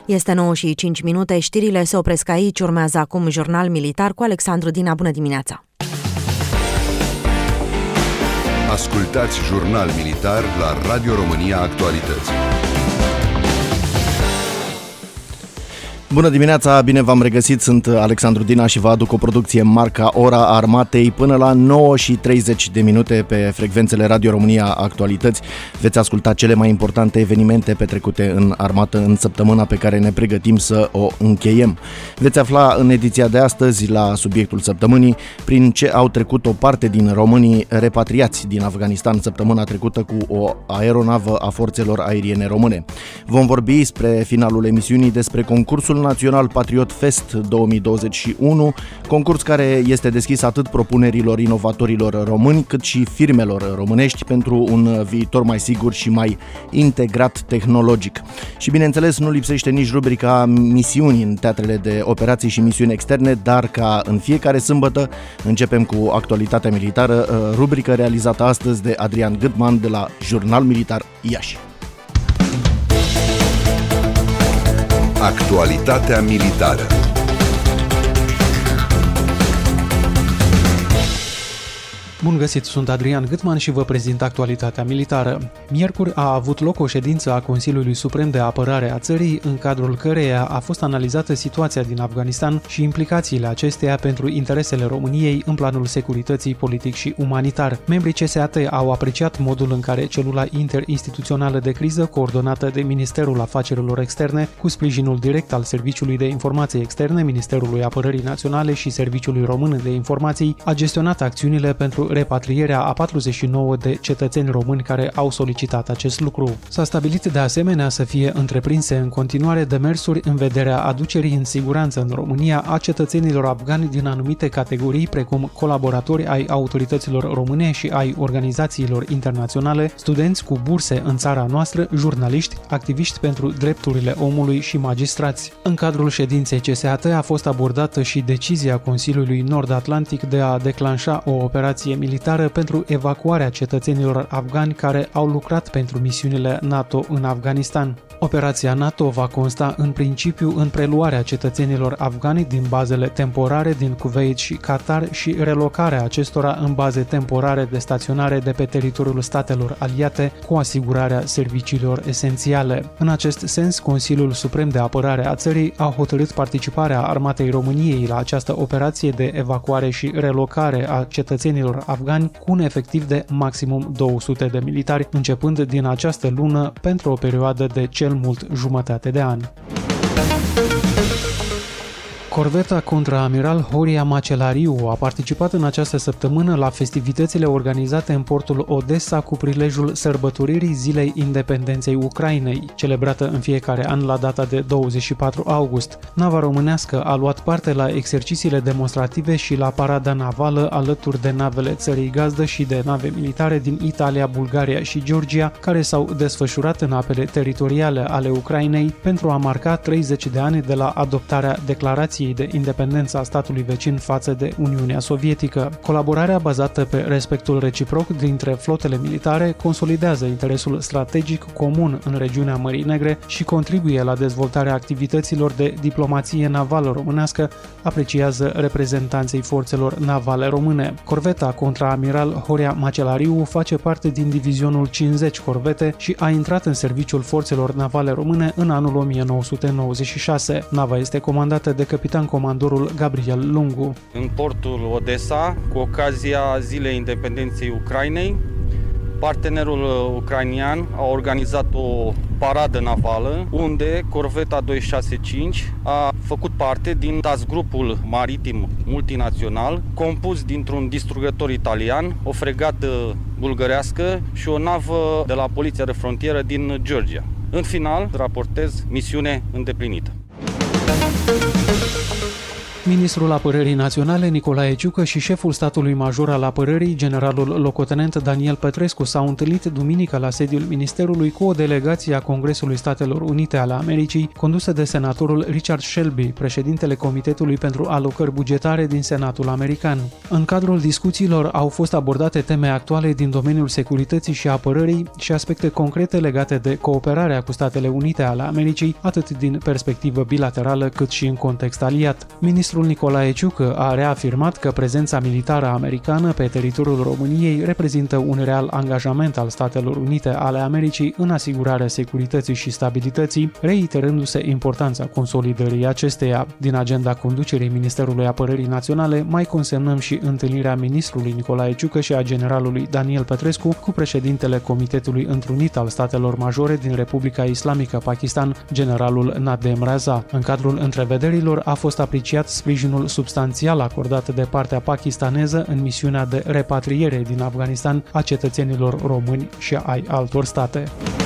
Este 9:05, știrile se opresc aici, urmează acum Jurnal Militar cu Alexandru Dina. Bună dimineața! Ascultați Jurnal Militar la Radio România Actualități. Bună dimineața, bine v-am regăsit, sunt Alexandru Dina și vă aduc o producție marca Ora Armatei până la 9:30 pe frecvențele Radio România Actualități. Veți asculta cele mai importante evenimente petrecute în armată în săptămâna pe care ne pregătim să o încheiem. Veți afla în ediția de astăzi, la subiectul săptămânii, prin ce au trecut o parte din românii repatriați din Afganistan săptămâna trecută cu o aeronavă a forțelor aeriene române. Vom vorbi spre finalul emisiunii despre concursul Național Patriot Fest 2021, concurs care este deschis atât propunerilor inovatorilor români, cât și firmelor românești pentru un viitor mai sigur și mai integrat tehnologic. Și bineînțeles, nu lipsește nici rubrica misiuni în teatrele de operații și misiuni externe, dar ca în fiecare sâmbătă începem cu actualitatea militară, rubrică realizată astăzi de Adrian Gâtman de la Jurnal Militar Iași. Actualitatea militară. Bun găsit, sunt Adrian Gâtman și vă prezint actualitatea militară. Miercuri a avut loc o ședință a Consiliului Suprem de Apărare a țării, în cadrul căreia a fost analizată situația din Afganistan și implicațiile acesteia pentru interesele României în planul securității politic și umanitar. Membrii CSAT au apreciat modul în care celula interinstituțională de criză, coordonată de Ministerul Afacerilor Externe, cu sprijinul direct al Serviciului de Informații Externe, Ministerului Apărării Naționale și Serviciului Român de Informații, a gestionat acțiunile pentru repatrierea a 49 de cetățeni români care au solicitat acest lucru. S-a stabilit de asemenea să fie întreprinse în continuare demersuri în vederea aducerii în siguranță în România a cetățenilor afgani din anumite categorii, precum colaboratori ai autorităților române și ai organizațiilor internaționale, studenți cu burse în țara noastră, jurnaliști, activiști pentru drepturile omului și magistrați. În cadrul ședinței CSAT a fost abordată și decizia Consiliului Nord-Atlantic de a declanșa o operație militară pentru evacuarea cetățenilor afgani care au lucrat pentru misiunile NATO în Afganistan. Operația NATO va consta în principiu în preluarea cetățenilor afgani din bazele temporare din Kuwait și Qatar și relocarea acestora în baze temporare de staționare de pe teritoriul statelor aliate cu asigurarea serviciilor esențiale. În acest sens, Consiliul Suprem de Apărare a țării a hotărât participarea Armatei României la această operație de evacuare și relocare a cetățenilor afgani cu un efectiv de maximum 200 de militari, începând din această lună pentru o perioadă de cel mult jumătate de an. Corveta contraamiral Horia Macelariu a participat în această săptămână la festivitățile organizate în portul Odessa cu prilejul sărbătoririi Zilei Independenței Ucrainei, celebrată în fiecare an la data de 24 august. Nava românească a luat parte la exercițiile demonstrative și la parada navală alături de navele țării gazdă și de nave militare din Italia, Bulgaria și Georgia, care s-au desfășurat în apele teritoriale ale Ucrainei pentru a marca 30 de ani de la adoptarea declarației de independență a statului vecin față de Uniunea Sovietică. Colaborarea bazată pe respectul reciproc dintre flotele militare consolidează interesul strategic comun în regiunea Mării Negre și contribuie la dezvoltarea activităților de diplomație navală românească, apreciază reprezentanții forțelor navale române. Corveta contraamiral Horia Macelariu face parte din divizionul 50 corvete și a intrat în serviciul forțelor navale române în anul 1996. Nava este comandată de capitan comandorul Gabriel Lungu. În portul Odessa, cu ocazia Zilei Independenței Ucrainei, partenerul ucrainian a organizat o paradă navală unde corveta 265 a făcut parte din grupul maritim multinațional compus dintr-un distrugător italian, o fregată bulgărească și o navă de la Poliția de Frontieră din Georgia. În final, raportez misiune îndeplinită. Ministrul Apărării Naționale, Nicolae Ciucă, și șeful statului major al apărării, generalul locotenent Daniel Petrescu, s-au întâlnit duminică la sediul Ministerului cu o delegație a Congresului Statelor Unite ale Americii, condusă de senatorul Richard Shelby, președintele Comitetului pentru Alocări Bugetare din Senatul American. În cadrul discuțiilor au fost abordate teme actuale din domeniul securității și apărării și aspecte concrete legate de cooperarea cu Statele Unite ale Americii, atât din perspectivă bilaterală cât și în context aliat. Ministrul Nicolae Ciucă a reafirmat că prezența militară americană pe teritoriul României reprezintă un real angajament al Statelor Unite ale Americii în asigurarea securității și stabilității, reiterându-se importanța consolidării acesteia. Din agenda conducerii Ministerului Apărării Naționale mai consemnăm și întâlnirea ministrului Nicolae Ciucă și a generalului Daniel Petrescu cu președintele Comitetului Întrunit al Statelor Majore din Republica Islamică Pakistan, generalul Nadem Raza. În cadrul întrevederilor a fost apreciat sprijinul substanțial acordat de partea pakistaneză în misiunea de repatriere din Afganistan a cetățenilor români și ai altor state.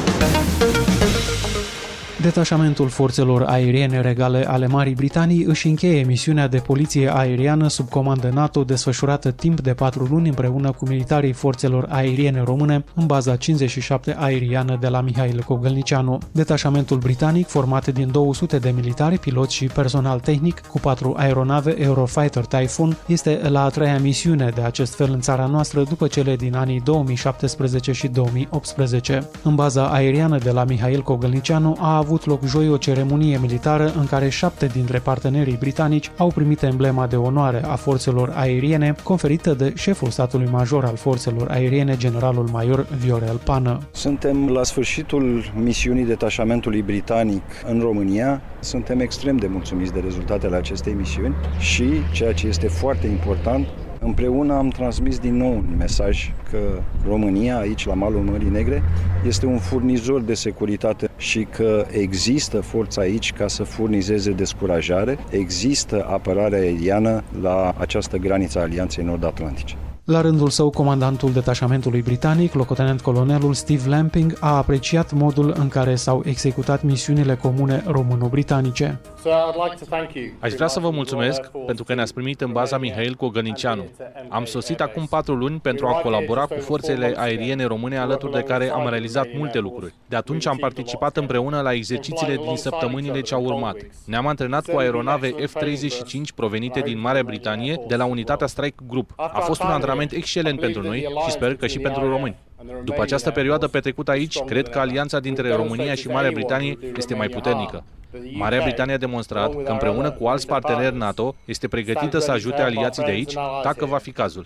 Detașamentul forțelor aeriene regale ale Marii Britanii își încheie misiunea de poliție aeriană sub comandă NATO desfășurată timp de 4 luni împreună cu militarii forțelor aeriene române în baza 57 aeriană de la Mihail Cogălnicianu. Detașamentul britanic, format din 200 de militari, piloți și personal tehnic, cu 4 aeronave Eurofighter Typhoon, este la a 3-a misiune de acest fel în țara noastră după cele din anii 2017 și 2018. În baza aeriană de la Mihail Cogălnicianu a avut loc joi o ceremonie militară în care 7 dintre partenerii britanici au primit emblema de onoare a forțelor aeriene, conferită de șeful statului major al forțelor aeriene, generalul major Viorel Pană. Suntem la sfârșitul misiunii detașamentului britanic în România. Suntem extrem de mulțumiți de rezultatele acestei misiuni și, ceea ce este foarte important, împreună am transmis din nou un mesaj că România, aici la malul Mării Negre, este un furnizor de securitate și că există forța aici ca să furnizeze descurajare, există apărare aeriană la această graniță a Alianței Nord-Atlantice. La rândul său, comandantul detașamentului britanic, locotenent colonelul Steve Lamping, a apreciat modul în care s-au executat misiunile comune româno-britanice. Aș vrea să vă mulțumesc pentru că ne-ați primit în baza Mihail Cogălnicianu. Am sosit acum 4 luni pentru a colabora cu forțele aeriene române, alături de care am realizat multe lucruri. De atunci am participat împreună la exercițiile din săptămânile ce au urmat. Ne-am antrenat cu aeronave F-35 provenite din Marea Britanie de la unitatea Strike Group. A fost un antrenament excelent pentru noi și sper că și pentru români. După această perioadă petrecută aici, cred că alianța dintre România și Marea Britanie este mai puternică. Marea Britanie a demonstrat că împreună cu alți parteneri NATO este pregătită să ajute aliații de aici, dacă va fi cazul.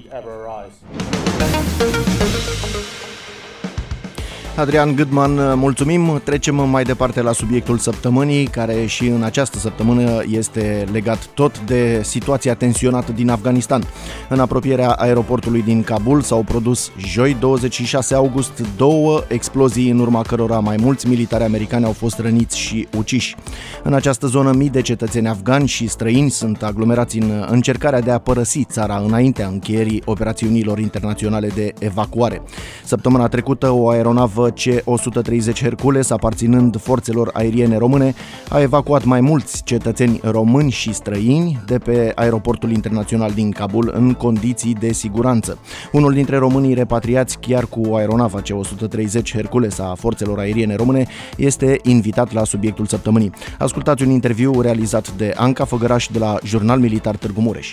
Adrian Gâdman, mulțumim. Trecem mai departe la subiectul săptămânii, care și în această săptămână este legat tot de situația tensionată din Afganistan. În apropierea aeroportului din Kabul s-au produs joi 26 august 2 explozii, în urma cărora mai mulți militari americani au fost răniți și uciși. În această zonă, mii de cetățeni afgani și străini sunt aglomerați în încercarea de a părăsi țara înaintea încheierii operațiunilor internaționale de evacuare. Săptămâna trecută, o aeronavă C-130 Hercules, aparținând forțelor aeriene române, a evacuat mai mulți cetățeni români și străini de pe aeroportul internațional din Kabul în condiții de siguranță. Unul dintre românii repatriați chiar cu aeronava C-130 Hercules a forțelor aeriene române este invitat la subiectul săptămânii. Ascultați un interviu realizat de Anca Făgăraș de la Jurnal Militar Târgu Mureș.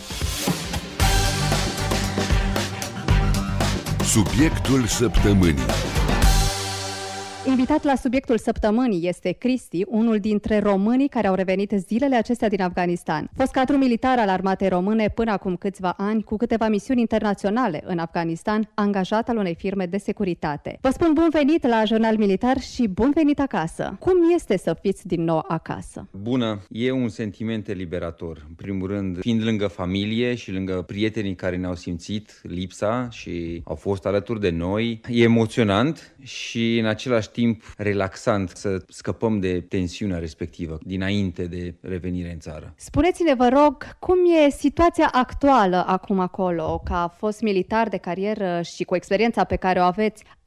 Subiectul săptămânii. Invitat la subiectul săptămânii este Cristi, unul dintre românii care au revenit zilele acestea din Afganistan. Fost cadru militar al armatei române până acum câțiva ani, cu câteva misiuni internaționale în Afganistan, angajat al unei firme de securitate. Vă spun bun venit la Jurnal Militar și bun venit acasă. Cum este să fiți din nou acasă? Bună! E un sentiment eliberator. În primul rând, fiind lângă familie și lângă prietenii care ne-au simțit lipsa și au fost alături de noi. E emoționant și în același timp relaxant să scăpăm de tensiunea respectivă dinainte de revenire în țară. Spuneți-ne, vă rog, cum e situația actuală acum acolo? Ca fost militar de carieră și cu experiența pe care o aveți,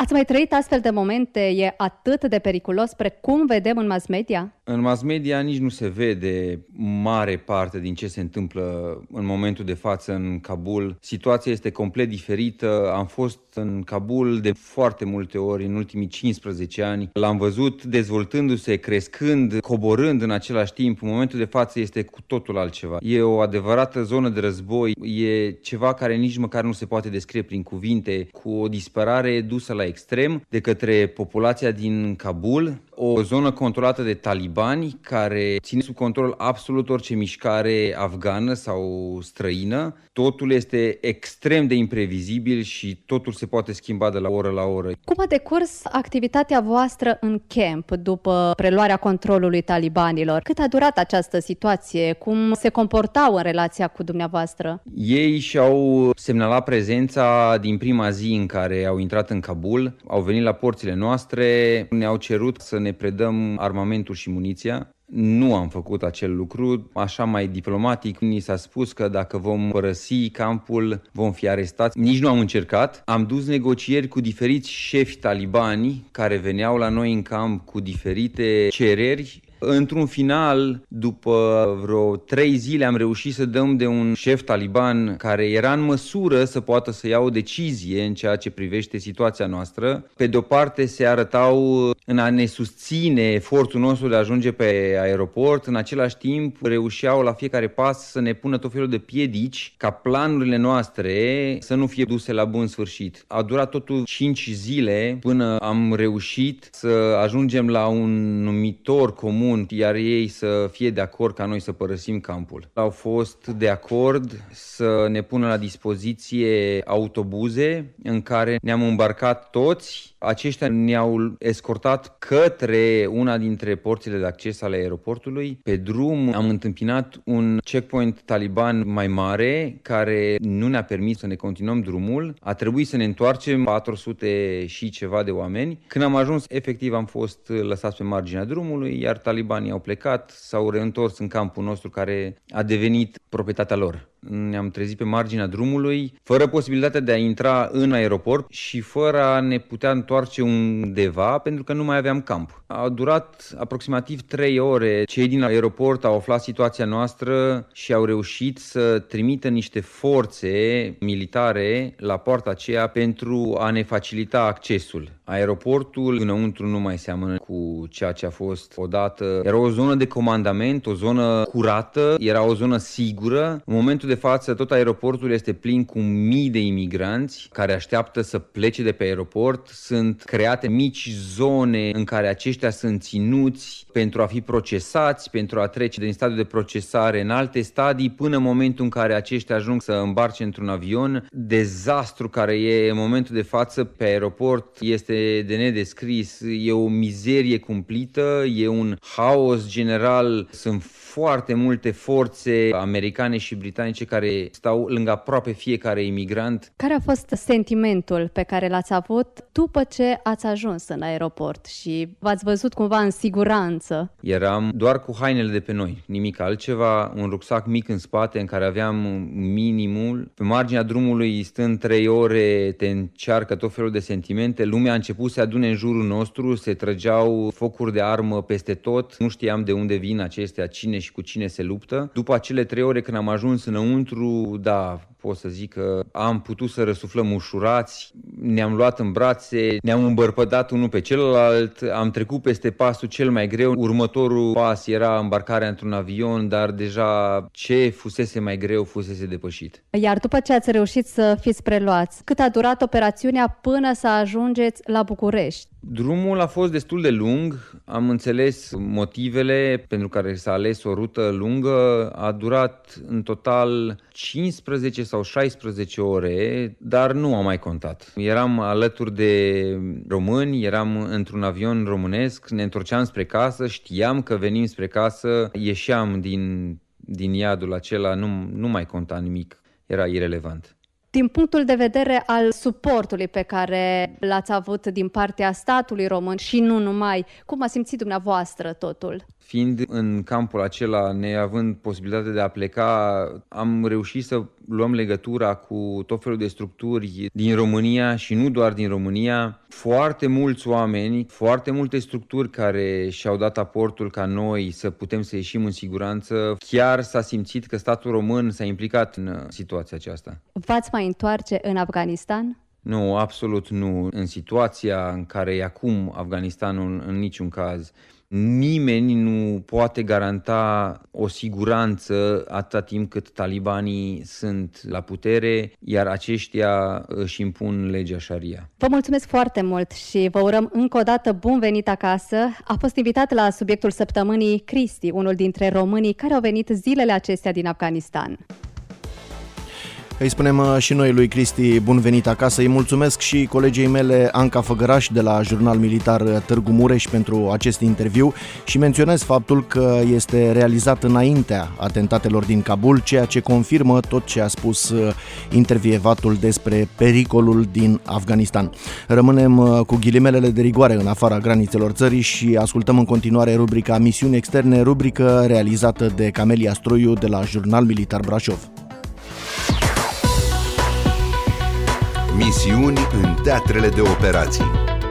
Ați mai trăit astfel de momente? E atât de periculos precum vedem în mass media? În mass media nici nu se vede mare parte din ce se întâmplă în momentul de față în Kabul. Situația este complet diferită. Am fost în Kabul de foarte multe ori în ultimii 15 ani. L-am văzut dezvoltându-se, crescând, coborând în același timp. În momentul de față este cu totul altceva. E o adevărată zonă de război. E ceva care nici măcar nu se poate descrie prin cuvinte, cu o disperare dusă la extrem de către populația din Kabul. O zonă controlată de talibani care ține sub control absolut orice mișcare afgană sau străină. Totul este extrem de imprevizibil și totul se poate schimba de la oră la oră. Cum a decurs activitatea voastră în camp după preluarea controlului talibanilor? Cât a durat această situație? Cum se comportau în relația cu dumneavoastră? Ei și-au semnalat prezența din prima zi în care au intrat în Kabul. Au venit la porțile noastre, ne-au cerut să ne predăm armamentul și muniția. Nu am făcut acel lucru, așa mai diplomatic ni s-a spus că dacă vom părăsi campul vom fi arestați. Nici nu am încercat. Am dus negocieri cu diferiți șefi talibani care veneau la noi în camp cu diferite cereri. Într-un final, după vreo 3 zile, am reușit să dăm de un șef taliban care era în măsură să poată să ia o decizie în ceea ce privește situația noastră. Pe de-o parte se arătau în a ne susține efortul nostru de a ajunge pe aeroport, în același timp reușeau la fiecare pas să ne pună tot felul de piedici ca planurile noastre să nu fie duse la bun sfârșit. A durat totul 5 zile până am reușit să ajungem la un numitor comun, iar ei să fie de acord ca noi să părăsim campul. Au fost de acord să ne pună la dispoziție autobuze în care ne-am îmbarcat toți. Aceștia ne-au escortat către una dintre porțile de acces ale aeroportului. Pe drum am întâmpinat un checkpoint taliban mai mare care nu ne-a permis să ne continuăm drumul. A trebuit să ne întoarcem 400 și ceva de oameni. Când am ajuns, efectiv am fost lăsați pe marginea drumului, iar talibanii au plecat, s-au reîntors în campul nostru care a devenit proprietatea lor. Ne-am trezit pe marginea drumului, fără posibilitatea de a intra în aeroport și fără a ne putea întoarce undeva, pentru că nu mai aveam camp. A durat aproximativ 3 ore. Cei din aeroport au aflat situația noastră și au reușit să trimită niște forțe militare la poarta aceea pentru a ne facilita accesul. Aeroportul înăuntru nu mai seamănă cu ceea ce a fost odată. Era o zonă de comandament, o zonă curată, era o zonă sigură. În momentul de față, tot aeroportul este plin cu mii de imigranți care așteaptă să plece de pe aeroport. Sunt create mici zone în care aceștia sunt ținuți pentru a fi procesați, pentru a trece din stadiul de procesare în alte stadii, până în momentul în care aceștia ajung să îmbarce într-un avion. Dezastru care e în momentul de față pe aeroport este de nedescris. E o mizerie cumplită, e un haos general. Sunt foarte multe forțe americane și britanice care stau lângă aproape fiecare imigrant. Care a fost sentimentul pe care l-ați avut după ce ați ajuns în aeroport și v-ați văzut cumva în siguranță? Eram doar cu hainele de pe noi, nimic altceva, un rucsac mic în spate în care aveam minimul. Pe marginea drumului, stând 3 ore, te încearcă tot felul de sentimente. Lumea a început să se adune în jurul nostru, se trăgeau focuri de armă peste tot. Nu știam de unde vin acestea, cine și cu cine se luptă. După acele 3 ore când am ajuns înăuntru, da, pot să zic că am putut să răsuflăm ușurați, ne-am luat în brațe, ne-am îmbărpădat unul pe celălalt, am trecut peste pasul cel mai greu. Următorul pas era îmbarcarea într-un avion, dar deja ce fusese mai greu fusese depășit. Iar după ce ați reușit să fiți preluați, cât a durat operațiunea până să ajungeți la București? Drumul a fost destul de lung, am înțeles motivele pentru care s-a ales o rută lungă, a durat în total 15 sau 16 ore, dar nu am mai contat. Eram alături de români, eram într-un avion românesc, ne întorceam spre casă, știam că venim spre casă, ieșeam din iadul acela, nu mai conta nimic, era irelevant. Din punctul de vedere al suportului pe care l-ați avut din partea statului român și nu numai, cum a simțit dumneavoastră totul? Fiind în campul acela, neavând posibilitatea de a pleca, am reușit să luăm legătura cu tot felul de structuri din România și nu doar din România. Foarte mulți oameni, foarte multe structuri care și-au dat aportul ca noi să putem să ieșim în siguranță. Chiar s-a simțit că statul român s-a implicat în situația aceasta. V-ați mai întoarce în Afganistan? Nu, absolut nu. În situația în care e acum Afganistanul, în niciun caz. Nimeni nu poate garanta o siguranță atâta timp cât talibanii sunt la putere, iar aceștia își impun legea Sharia. Vă mulțumesc foarte mult și vă urăm încă o dată bun venit acasă. A fost invitat la subiectul săptămânii Cristi, unul dintre românii care au venit zilele acestea din Afganistan. Îi spunem și noi lui Cristi bun venit acasă. Îi mulțumesc și colegii mele Anca Făgăraș de la Jurnal Militar Târgu Mureș pentru acest interviu și menționez faptul că este realizat înaintea atentatelor din Kabul, ceea ce confirmă tot ce a spus intervievatul despre pericolul din Afganistan. Rămânem cu ghilimelele de rigoare în afara granițelor țării și ascultăm în continuare rubrica Misiuni Externe, rubrică realizată de Camelia Stroiu de la Jurnal Militar Brașov. Misiuni în teatrele de operații.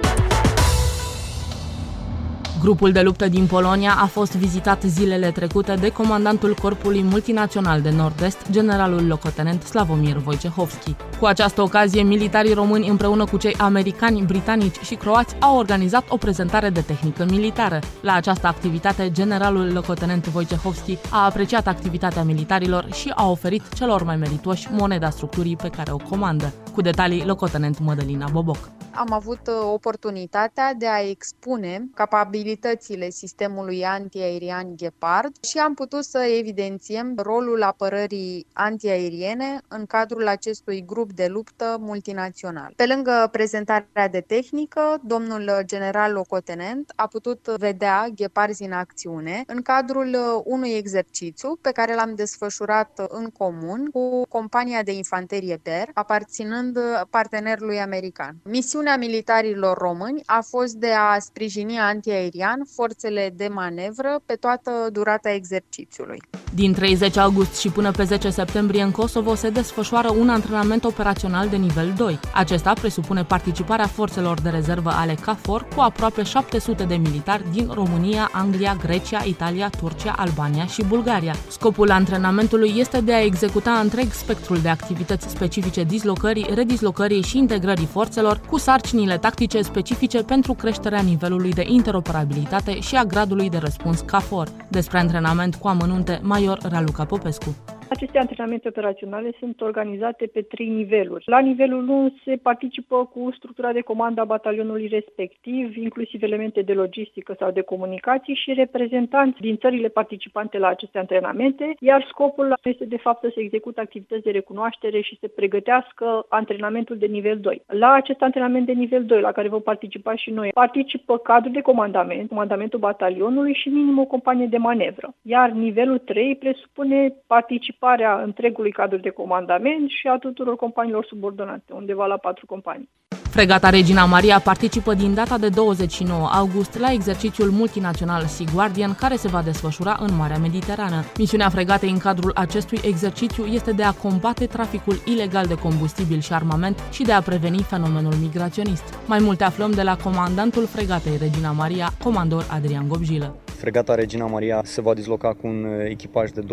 Grupul de luptă din Polonia a fost vizitat zilele trecute de comandantul Corpului Multinațional de Nord-Est, generalul locotenent Sławomir Wojciechowski. Cu această ocazie, militarii români împreună cu cei americani, britanici și croați au organizat o prezentare de tehnică militară. La această activitate, generalul locotenent Wojciechowski a apreciat activitatea militarilor și a oferit celor mai meritoși moneda structurii pe care o comandă. Cu detalii, locotenent Mădălina Boboc. Am avut oportunitatea de a expune capabilitățile sistemului antiaerian Gepard și am putut să evidențiem rolul apărării antiaeriene în cadrul acestui grup de luptă multinațional. Pe lângă prezentarea de tehnică, domnul general locotenent a putut vedea Geparzi în acțiune în cadrul unui exercițiu pe care l-am desfășurat în comun cu compania de infanterie BER, aparținând partenerului american. Misiunea militarilor români a fost de a sprijini antiaerian forțele de manevră pe toată durata exercițiului. Din 30 august și până pe 10 septembrie în Kosovo se desfășoară un antrenament operațional de nivel 2. Acesta presupune participarea forțelor de rezervă ale KFOR cu aproape 700 de militari din România, Anglia, Grecia, Italia, Turcia, Albania și Bulgaria. Scopul antrenamentului este de a executa întreg spectrul de activități specifice dislocării, redislocării și integrării forțelor cu sarcinile tactice specifice pentru creșterea nivelului de interoperabilitate și a gradului de răspuns KFOR. Despre antrenament cu amănunte, Major Raluca Popescu. Aceste antrenamente operaționale sunt organizate pe 3 niveluri. La nivelul 1 se participă cu structura de comandă a batalionului respectiv, inclusiv elemente de logistică sau de comunicații și reprezentanți din țările participante la aceste antrenamente, iar scopul este de fapt să se execute activități de recunoaștere și să pregătească antrenamentul de nivel 2. La acest antrenament de nivel 2, la care vom participa și noi, participă cadrul de comandament, comandamentul batalionului și minim o companie de manevră. Iar nivelul 3 presupune participarea întregului cadru de comandament și a tuturor companiilor subordonate, undeva la 4 companii. Fregata Regina Maria participă din data de 29 august la exercițiul multinațional Sea Guardian, care se va desfășura în Marea Mediterană. Misiunea fregatei în cadrul acestui exercițiu este de a combate traficul ilegal de combustibil și armament și de a preveni fenomenul migraționist. Mai multe aflăm de la comandantul fregatei Regina Maria, comandor Adrian Gobjilă. Fregata Regina Maria se va disloca cu un echipaj de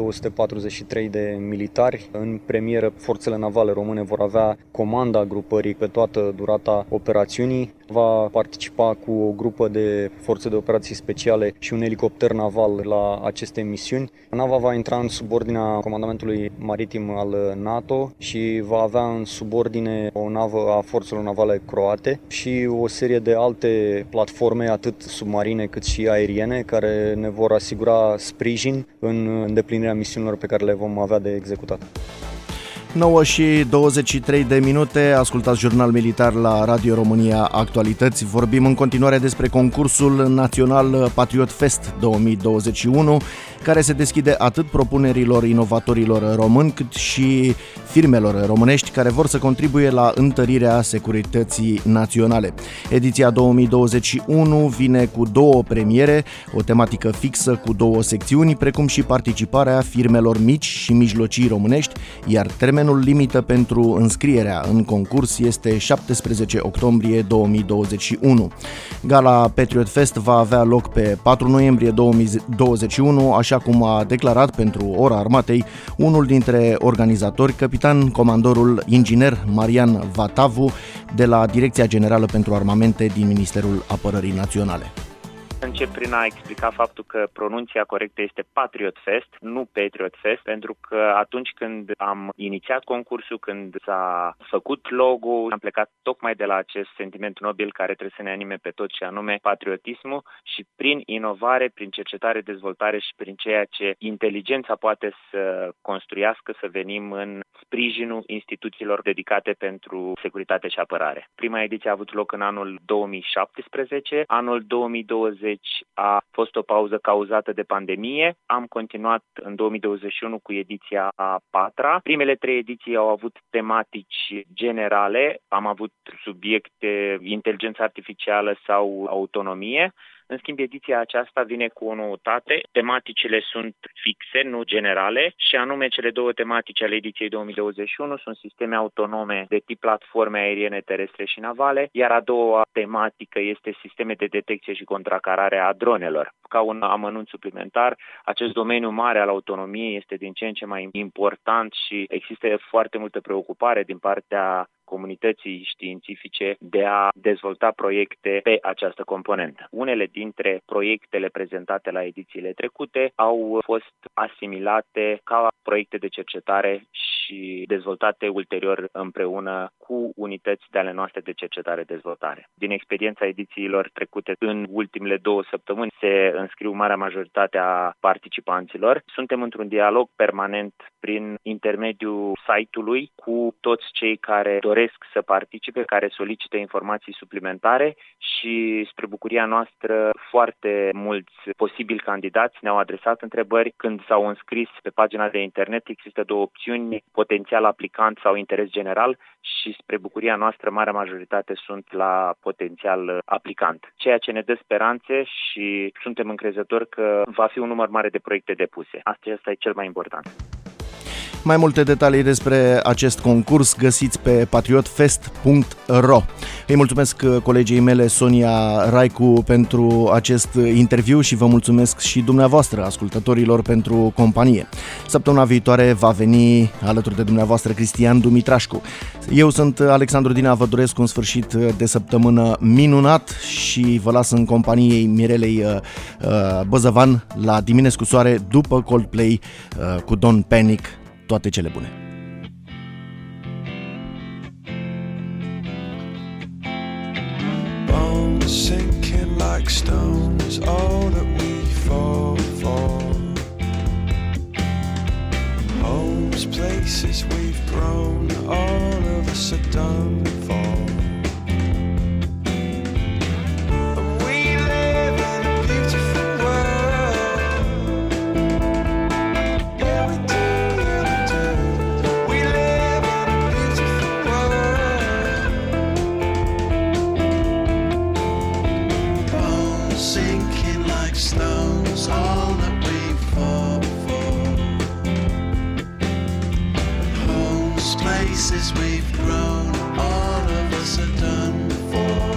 243 de militari. În premieră, forțele navale române vor avea comanda grupării pe toată durata operațiunii. Va participa cu o grupă de forțe de operații speciale și un elicopter naval la aceste misiuni. Nava va intra în subordinea comandamentului maritim al NATO și va avea în subordine o navă a forțelor navale croate și o serie de alte platforme, atât submarine cât și aeriene, care ne vor asigura sprijin în îndeplinirea misiunilor pe care le vom avea de executat. 9 și 23 de minute, ascultați Jurnal Militar la Radio România Actualități. Vorbim în continuare despre concursul național Patriot Fest 2021, care se deschide atât propunerilor inovatorilor români, cât și firmelor românești care vor să contribuie la întărirea securității naționale. Ediția 2021 vine cu 2 premiere, o tematică fixă cu 2 secțiuni, precum și participarea firmelor mici și mijlocii românești, iar termenul limită pentru înscrierea în concurs este 17 octombrie 2021. Gala Patriot Fest va avea loc pe 4 noiembrie 2021, așa cum a declarat pentru Ora Armatei unul dintre organizatori, capitan comandorul inginer Marian Vatavu de la Direcția Generală pentru Armamente din Ministerul Apărării Naționale. Încep prin a explica faptul că pronunția corectă este Patriot Fest, nu Patriot Fest, pentru că atunci când am inițiat concursul, când s-a făcut logo, am plecat tocmai de la acest sentiment nobil care trebuie să ne anime pe toți, și anume patriotismul, și prin inovare, prin cercetare, dezvoltare și prin ceea ce inteligența poate să construiască, să venim în sprijinul instituțiilor dedicate pentru securitate și apărare. Prima ediție a avut loc în anul 2017, anul 2020 a fost o pauză cauzată de pandemie. Am continuat în 2021 cu ediția a 4-a. Primele 3 ediții au avut tematici generale. Am avut subiecte inteligență artificială sau autonomie. În schimb, ediția aceasta vine cu o noutate. Tematicile sunt fixe, nu generale, și anume cele 2 tematici ale ediției 2021 sunt sisteme autonome de tip platforme aeriene, terestre și navale, iar a doua tematică este sisteme de detecție și contracarare a dronelor. Ca un amănunt suplimentar, acest domeniu mare al autonomiei este din ce în ce mai important și există foarte multă preocupare din partea comunității științifice de a dezvolta proiecte pe această componentă. Unele dintre proiectele prezentate la edițiile trecute au fost asimilate ca proiecte de cercetare și dezvoltate ulterior împreună cu unități de ale noastre de cercetare-dezvoltare. Din experiența edițiilor trecute, în ultimele 2 săptămâni se înscriu marea majoritate a participanților. Suntem într-un dialog permanent prin intermediul site-ului cu toți cei care doresc să participe, care solicită informații suplimentare, și spre bucuria noastră foarte mulți posibili candidați ne-au adresat întrebări. Când s-au înscris pe pagina de internet, există 2 opțiuni: potențial aplicant sau interes general, și spre bucuria noastră marea majoritate sunt la potențial aplicant, ceea ce ne dă speranțe și suntem încrezători că va fi un număr mare de proiecte depuse. Asta e cel mai important. Mai multe detalii despre acest concurs găsiți pe patriotfest.ro. Îi mulțumesc colegii mele Sonia Raicu pentru acest interviu și vă mulțumesc și dumneavoastră, ascultătorilor, pentru companie. Săptămâna viitoare va veni alături de dumneavoastră Cristian Dumitrașcu. Eu sunt Alexandru Dina, vă doresc un sfârșit de săptămână minunat și vă las în companiei Mirelei Băzăvan la Dimineți cu Soare după Coldplay cu Don't Panic. Toate cele bune! Bones sinking like stones, all that we fall for. Homes, places we've grown, all of us are done for. Places we've grown, all of us are done for.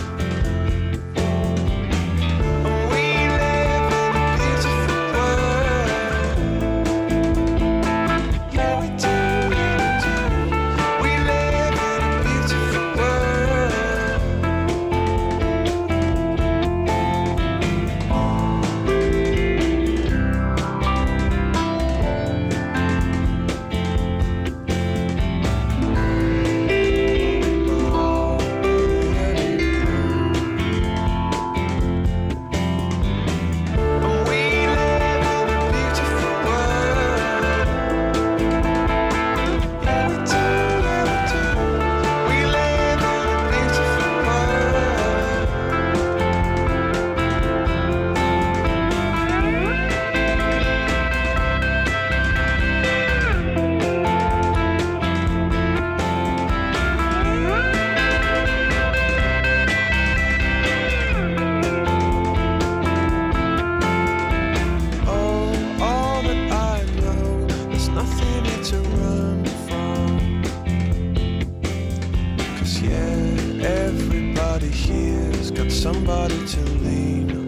We live in a beautiful world. Yeah, we do, we live in a beautiful world. 'cause yeah, everybody here's got somebody to lean on.